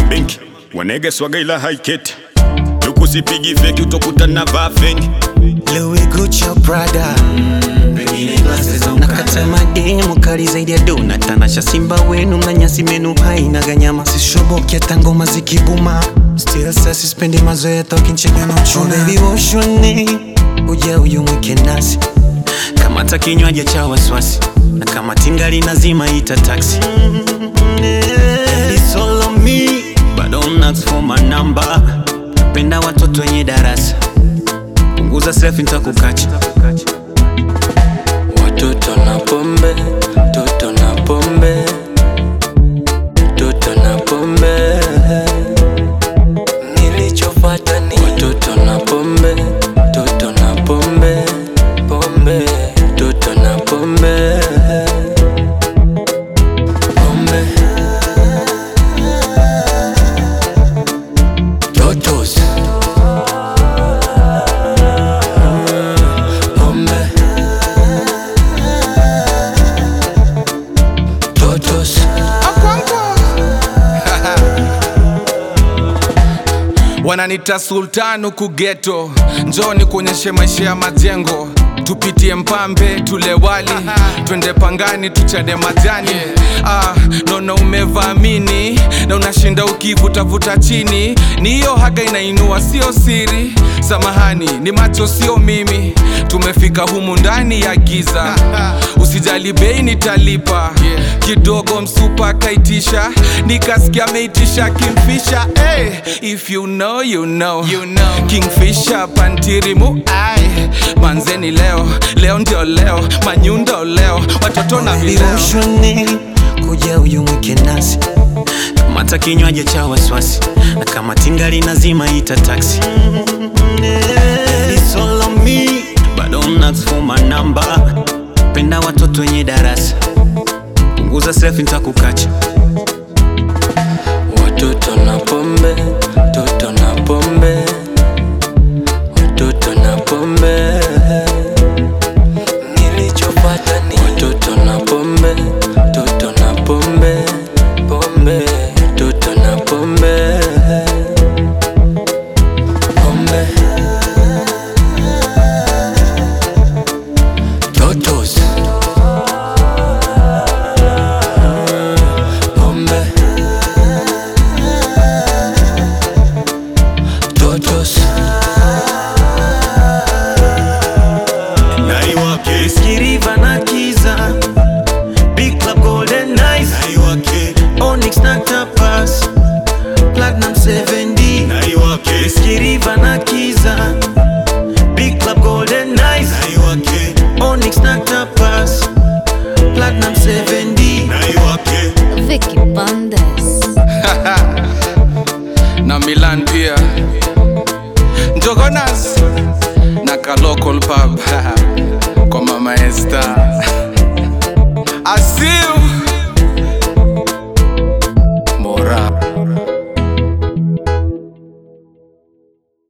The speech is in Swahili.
benki. Wanege swaga ila haiketi. Ukusipigi feki utokuta na vafengi. Louis Gucci Prada nakata mademu kali zaidi ya dona. Tanasha simba wenu mnanyasi menu haina ganyama. Sishobokia tangoma zikibuma. Still sasi spendi mazoea talking chicken on chuna. Oh baby wash your name uja uyumwike nasi. Kama takinywaji cha waswasi. Na kama tingali nazima ita taxi. It's all on me but don't ask for my number. Penda watoto wenye darasa. Punguza selfie nitakukacha. Watoto na pombe, toto na pombe, toto na pombe. Nilichofuata ni watoto na pombe, toto na pombe, pombe, toto na pombe, pombe. Totos. Wananita sultan huku ghetto. Njoni kuonyeshe maisha ya majengo. Tupitie Mpambe, tule wali. Twende Pangani, tuchade majani. Nono umevamini na unashinda ukivuta chini. Ni hiyo haga inainua sio siri. Samahani, ni macho sio mimi. Tumefika humu ndani ya giza. Usijali bei nitalipa. Kidogo msupa kaitisha. Nikasikia meitisha Kingfisher. Hey, if you know, you know. Kingfisher pantirimu. Ay, manzeni leo, leo ndio leo. Manyundo leo, watoto na vileo. Kuja uyumwike nasi. Kama takinywaji cha waswasi. Na kama tingali nazima ita taxi. It's all on me but don't ask for my number. Penda watoto wenye darasa. Punguza selfie nitakukacha. Watoto na pombe, toto na pombe, watoto na pombe. Nilichofuata ni watoto na pombe, toto na pombe, pombe, toto na pombe, pombe. Totos. Naiwake Skiriva na Kiza. Big Club Golden Nice. Naiwake Onyx na Tapas. Platinum 7D. Naiwake Skiriva na Kiza. Big Club Golden Nice. Naiwake Onyx na Tapas. Platinum 7D. Naiwake Vicky Bandes. Na Milan pia. Njogonas na ka local pub. Kwa Mama Esther. Asim